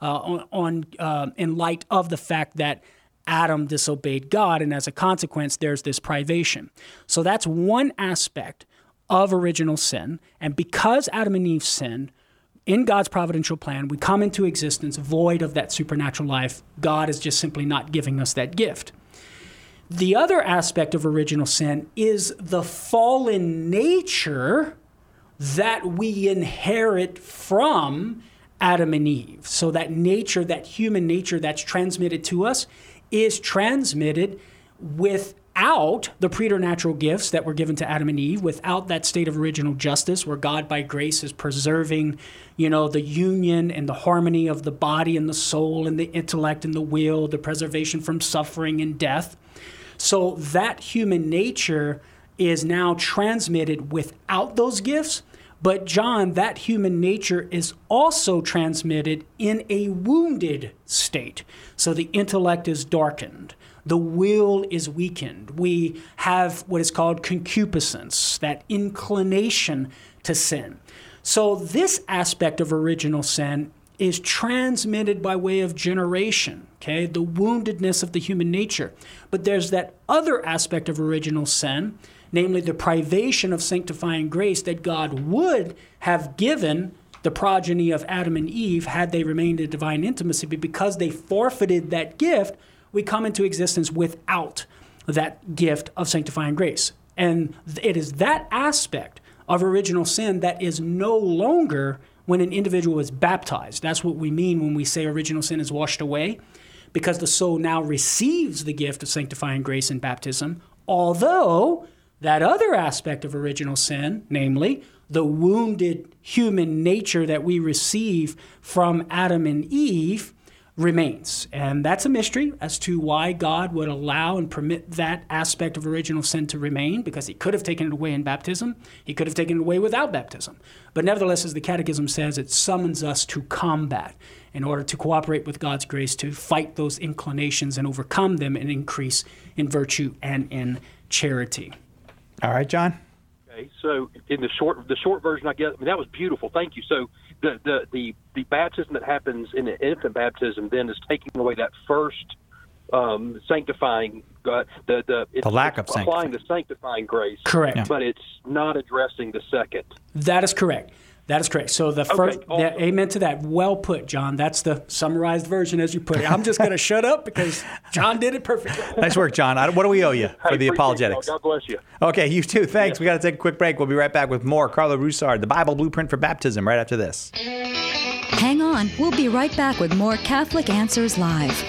S2: in light of the fact that Adam disobeyed God, and as a consequence, there's this privation. So that's one aspect of original sin. And because Adam and Eve sinned, in God's providential plan, we come into existence void of that supernatural life. God is just simply not giving us that gift. The other aspect of original sin is the fallen nature that we inherit from Adam and Eve. So that nature, that human nature that's transmitted to us, is transmitted without the preternatural gifts that were given to Adam and Eve, without that state of original justice where God by grace is preserving, the union and the harmony of the body and the soul and the intellect and the will, the preservation from suffering and death. So that human nature is now transmitted without those gifts. But John, that human nature is also transmitted in a wounded state. So the intellect is darkened. The will is weakened. We have what is called concupiscence, that inclination to sin. So this aspect of original sin is transmitted by way of generation, okay? The woundedness of the human nature. But there's that other aspect of original sin, namely the privation of sanctifying grace that God would have given the progeny of Adam and Eve had they remained in divine intimacy. But because they forfeited that gift, we come into existence without that gift of sanctifying grace. And it is that aspect of original sin that is no longer when an individual is baptized. That's what we mean when we say original sin is washed away, because the soul now receives the gift of sanctifying grace in baptism, although that other aspect of original sin, namely the wounded human nature that we receive from Adam and Eve, remains. And that's a mystery as to why God would allow and permit that aspect of original sin to remain, because he could have taken it away in baptism. He could have taken it away without baptism. But nevertheless, as the Catechism says, it summons us to combat in order to cooperate with God's grace to fight those inclinations and overcome them and increase in virtue and in charity.
S1: All right, John.
S16: Okay, so in the short version, I guess, that was beautiful. Thank you. So the baptism that happens in the infant baptism then is taking away that first sanctifying, the
S1: lack of
S16: applying the sanctifying grace.
S2: Correct.
S16: Yeah. But it's not addressing the second.
S2: That is correct. That is correct. So the first, awesome. Amen to that. Well put, John. That's the summarized version as you put it. I'm just going to shut up because John did it perfectly.
S1: Nice work, John. What do we owe you for the apologetics?
S16: God bless you.
S1: Okay, you too. Thanks. Yeah. We got to take a quick break. We'll be right back with more. Carlo Broussard, the Bible Blueprint for Baptism, right after this.
S14: Hang on. We'll be right back with more Catholic Answers Live.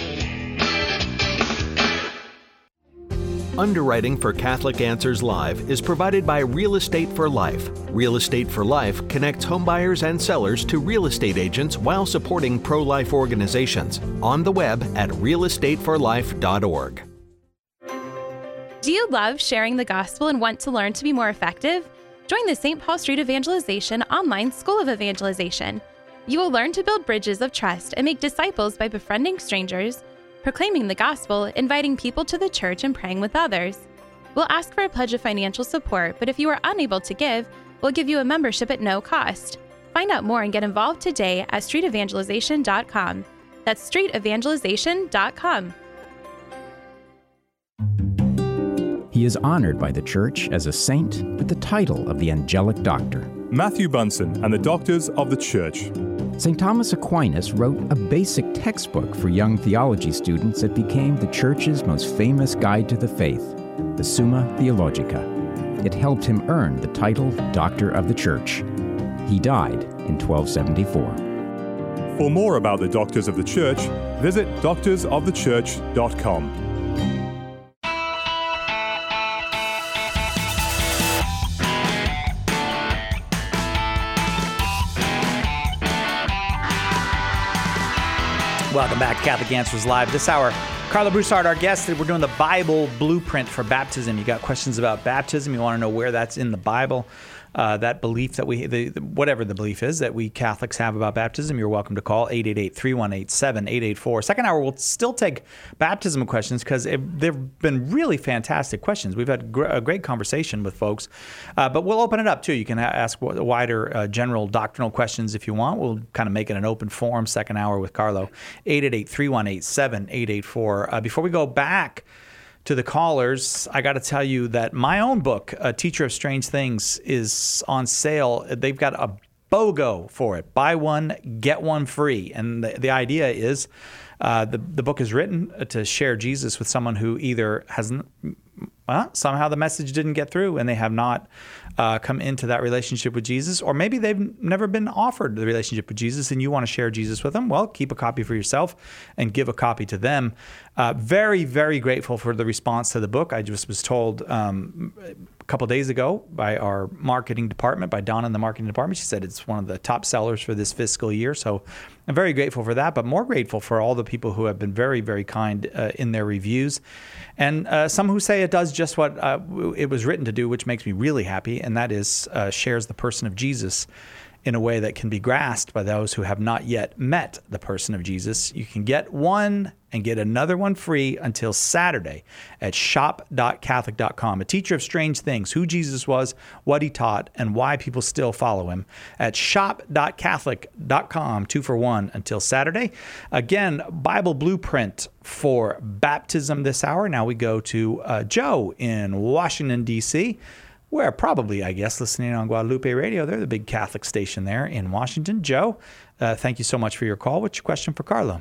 S17: Underwriting for Catholic Answers Live is provided by Real Estate for Life. Real Estate for Life connects homebuyers and sellers to real estate agents while supporting pro-life organizations. On the web at realestateforlife.org.
S18: Do you love sharing the gospel and want to learn to be more effective? Join the St. Paul Street Evangelization online School of Evangelization. You will learn to build bridges of trust and make disciples by befriending strangers, proclaiming the gospel, inviting people to the church, and praying with others. We'll ask for a pledge of financial support, but if you are unable to give, we'll give you a membership at no cost. Find out more and get involved today at streetevangelization.com. That's streetevangelization.com.
S19: He is honored by the Church as a saint with the title of the Angelic Doctor.
S20: Matthew Bunson and the Doctors of the Church.
S19: St. Thomas Aquinas wrote a basic textbook for young theology students that became the Church's most famous guide to the faith, the Summa Theologica. It helped him earn the title Doctor of the Church. He died in 1274.
S20: For more about the Doctors of the Church, visit doctorsofthechurch.com.
S1: Welcome back to Catholic Answers Live. This hour, Carlo Broussard, our guest. We're doing the Bible Blueprint for Baptism. You got questions about baptism. You want to know where that's in the Bible. that belief that whatever the belief is that we Catholics have about baptism, you're welcome to call 888-318-7884. Second hour, we'll still take baptism questions because they've been really fantastic questions. We've had a great conversation with folks, but we'll open it up too. You can ask wider general doctrinal questions if you want. We'll kind of make it an open forum. Second hour with Carlo, 888-318-7884. Before we go back to the callers, I got to tell you that my own book, A Teacher of Strange Things, is on sale. They've got a BOGO for it. Buy one, get one free. And the idea is the book is written to share Jesus with someone who either hasn't, somehow the message didn't get through and they have not come into that relationship with Jesus, or maybe they've never been offered the relationship with Jesus and you want to share Jesus with them. Well, keep a copy for yourself and give a copy to them. Very, very grateful for the response to the book. I just was told a couple of days ago by our marketing department, by Donna in the marketing department. She said it's one of the top sellers for this fiscal year. So I'm very grateful for that, but more grateful for all the people who have been very, very kind in their reviews. And some who say it does just what it was written to do, which makes me really happy, and that is shares the person of Jesus in a way that can be grasped by those who have not yet met the person of Jesus. You can get one and get another one free until Saturday at shop.catholic.com. A Teacher of Strange Things, who Jesus was, what he taught, and why people still follow him at shop.catholic.com, 2 for 1 until Saturday. Again, Bible blueprint for baptism this hour. Now we go to Joe in Washington, D.C., where probably, I guess, listening on Guadalupe Radio. They're the big Catholic station there in Washington. Joe, thank you so much for your call. What's your question for Carlo?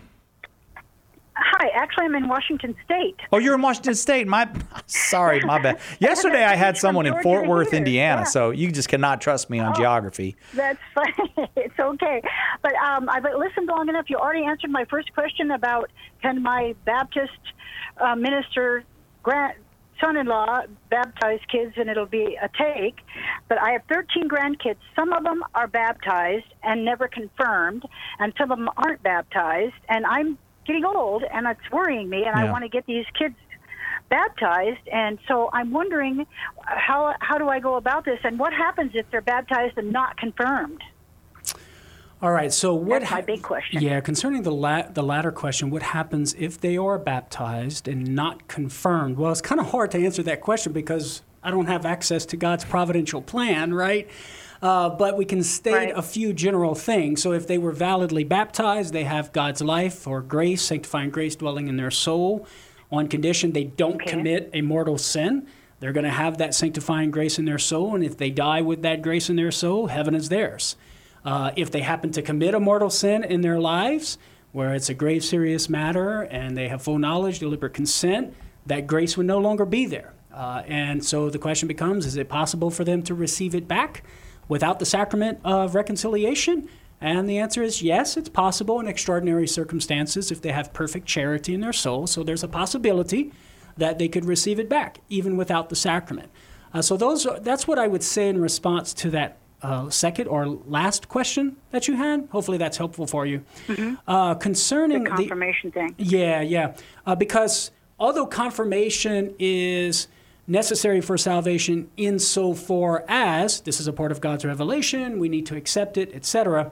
S21: Hi, actually, I'm in Washington State.
S1: Oh, you're in Washington State. Sorry, my bad. Yesterday, I had someone in Fort Worth, Indiana, so you just cannot trust me on geography.
S21: That's fine. It's okay. But I've listened long enough. You already answered my first question about can my Baptist minister son-in-law baptize kids, and it'll be a take. But I have 13 grandkids. Some of them are baptized and never confirmed, and some of them aren't baptized. And I'm getting old, and it's worrying me, and I want to get these kids baptized. And so I'm wondering how do I go about this, and what happens if they're baptized and not confirmed?
S2: All right, so
S21: that's my big question.
S2: Yeah, concerning the latter question, what happens if they are baptized and not confirmed? Well, it's kind of hard to answer that question because I don't have access to God's providential plan, right? But we can state a few general things. So if they were validly baptized, they have God's life or grace, sanctifying grace dwelling in their soul, on condition they don't commit a mortal sin. They're going to have that sanctifying grace in their soul, and if they die with that grace in their soul, heaven is theirs. If they happen to commit a mortal sin in their lives, where it's a grave, serious matter, and they have full knowledge, deliberate consent, that grace would no longer be there. And so the question becomes, is it possible for them to receive it back without the sacrament of reconciliation? And the answer is yes, it's possible in extraordinary circumstances if they have perfect charity in their soul. So there's a possibility that they could receive it back, even without the sacrament. So that's what I would say in response to that second or last question that you had. Hopefully that's helpful for you.
S21: Mm-hmm.
S2: Concerning
S21: the confirmation thing.
S2: Yeah. Because although confirmation is necessary for salvation insofar as this is a part of God's revelation, we need to accept it, etc.,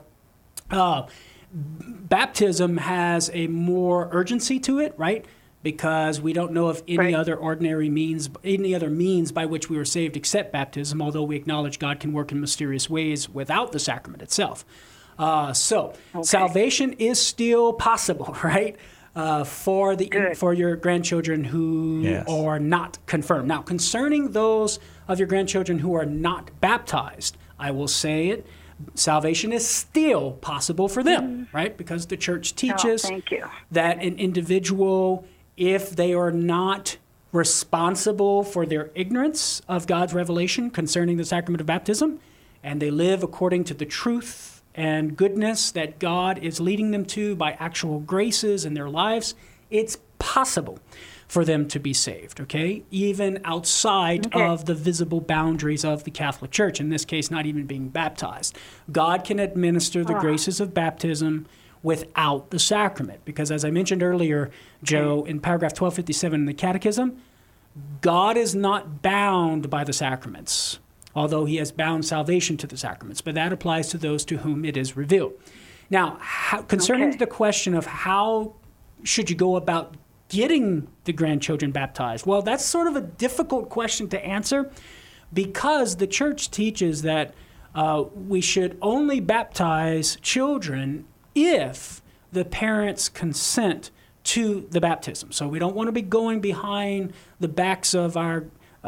S2: baptism has a more urgency to it, right? Because we don't know of any other means by which we were saved except baptism, although we acknowledge God can work in mysterious ways without the sacrament itself. Salvation is still possible, right? For your grandchildren who are not confirmed. Now, concerning those of your grandchildren who are not baptized, I will say it, salvation is still possible for them, right? Because the church teaches that an individual, if they are not responsible for their ignorance of God's revelation concerning the sacrament of baptism, and they live according to the truth and goodness that God is leading them to by actual graces in their lives, it's possible for them to be saved, okay? Even outside of the visible boundaries of the Catholic Church, in this case, not even being baptized. God can administer the graces of baptism without the sacrament. Because as I mentioned earlier, Joe, in paragraph 1257 in the Catechism, God is not bound by the sacraments. although he has bound salvation to the sacraments. But that applies to those to whom it is revealed. Now, concerning the question of how should you go about getting the grandchildren baptized, well, that's sort of a difficult question to answer because the church teaches that we should only baptize children if the parents consent to the baptism. So we don't want to be going behind the backs of our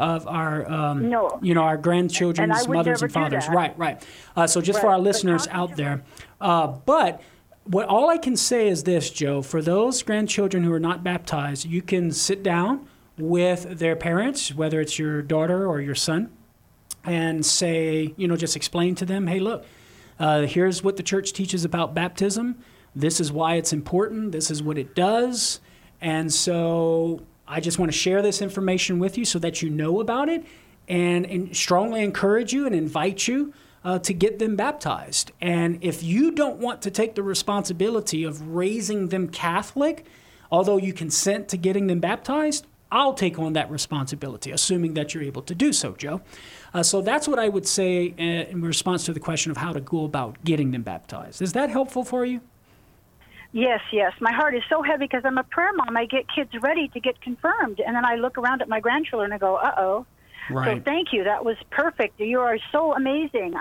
S2: our grandchildren's mothers and fathers. Right. So just for our listeners out there, but all I can say is this, Joe, for those grandchildren who are not baptized, you can sit down with their parents, whether it's your daughter or your son, and say, just explain to them, hey, look, here's what the church teaches about baptism. This is why it's important. This is what it does. And so I just want to share this information with you so that you know about it and strongly encourage you and invite you to get them baptized. And if you don't want to take the responsibility of raising them Catholic, although you consent to getting them baptized, I'll take on that responsibility, assuming that you're able to do so, Joe. So that's what I would say in response to the question of how to go about getting them baptized. Is that helpful for you?
S21: Yes. My heart is so heavy because I'm a prayer mom. I get kids ready to get confirmed, and then I look around at my grandchildren and I go, uh-oh. Right. So thank you. That was perfect. You are so amazing.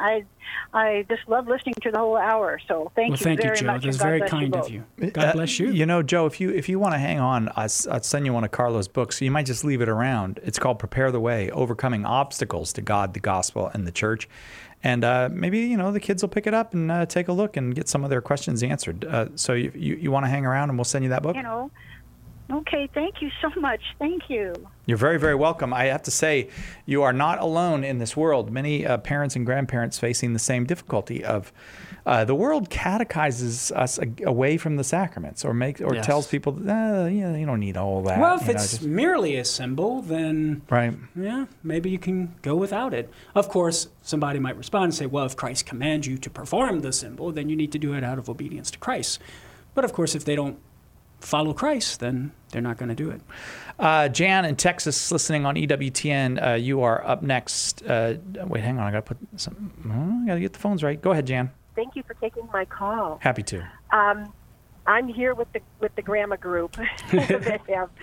S21: I just love listening to the whole hour. So thank you very much.
S2: Well, thank you, Joe. That's very kind of you. God bless you.
S1: Joe, if you want to hang on, I'd send you one of Carlo's books. You might just leave it around. It's called Prepare the Way, Overcoming Obstacles to God, the Gospel, and the Church. And maybe, the kids will pick it up and take a look and get some of their questions answered. So you want to hang around and we'll send you that book?
S21: Okay, thank you so much. Thank you.
S1: You're very, very welcome. I have to say, you are not alone in this world. Many parents and grandparents facing the same difficulty of the world catechizes us away from the sacraments or tells people, you don't need all that.
S2: Well, if it's merely a symbol, then maybe you can go without it. Of course, somebody might respond and say, well, if Christ commands you to perform the symbol, then you need to do it out of obedience to Christ. But of course, if they don't follow Christ, then they're not going to do it.
S1: Jan in Texas, listening on EWTN, you are up next. Wait, hang on. I got to get the phones right. Go ahead, Jan.
S3: Thank you for taking my call.
S1: Happy to.
S3: I'm here with the grandma group that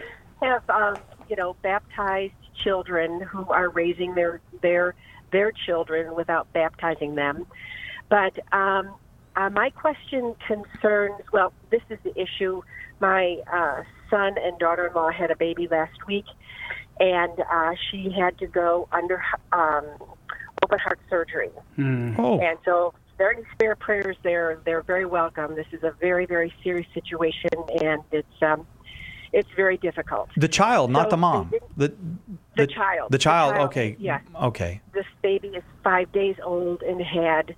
S3: have baptized children who are raising their children without baptizing them. But my question concerns, this is the issue. My son and daughter-in-law had a baby last week, and she had to go under open heart surgery. And so if there are any spare prayers there, they're very welcome. This is a very, very serious situation, and it's very difficult.
S1: The child, not the mom.
S3: The child.
S1: The child, okay.
S3: Yeah.
S1: Okay.
S3: This baby is 5 days old and had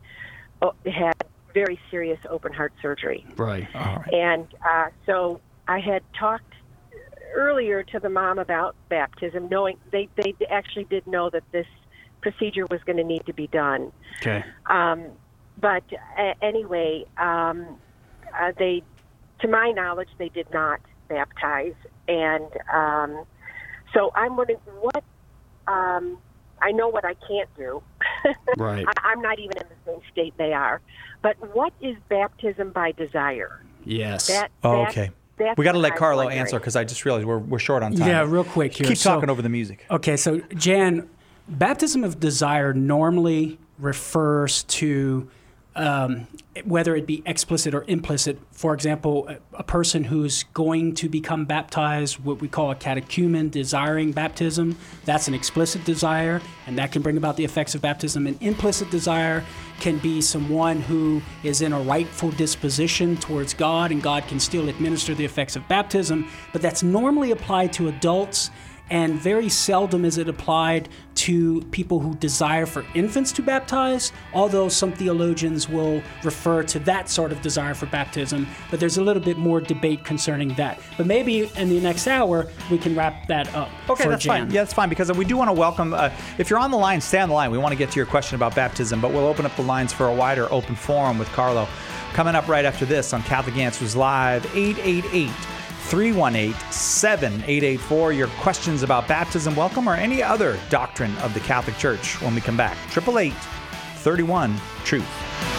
S3: very serious open heart surgery.
S1: Right. All right.
S3: And so I had talked earlier to the mom about baptism, knowing they actually did know that this procedure was going to need to be done.
S1: Okay.
S3: But anyway, they, to my knowledge, they did not baptize. And so I'm wondering what, I know what I can't do.
S1: Right.
S3: I'm not even in the same state they are. But what is baptism by desire?
S2: Yes.
S1: Okay. We got to let Carlo answer because I just realized we're short on time.
S2: Yeah, real quick here.
S1: Keep talking over the music.
S2: Okay, so Jan, baptism of desire normally refers to whether it be explicit or implicit. For example, a person who's going to become baptized, what we call a catechumen, desiring baptism, that's an explicit desire, and that can bring about the effects of baptism. An implicit desire can be someone who is in a rightful disposition towards God, and God can still administer the effects of baptism, but that's normally applied to adults, and very seldom is it applied to people who desire for infants to baptize, although some theologians will refer to that sort of desire for baptism, but there's a little bit more debate concerning that. But maybe in the next hour, we can wrap that up.
S1: Okay, that's fine. Yeah, that's fine, because we do want to welcome, if you're on the line, stay on the line. We want to get to your question about baptism, but we'll open up the lines for a wider open forum with Carlo. Coming up right after this on Catholic Answers Live, 888 318-7884. Your questions about baptism, welcome, or any other doctrine of the Catholic Church when we come back. 888-31-TRUTH.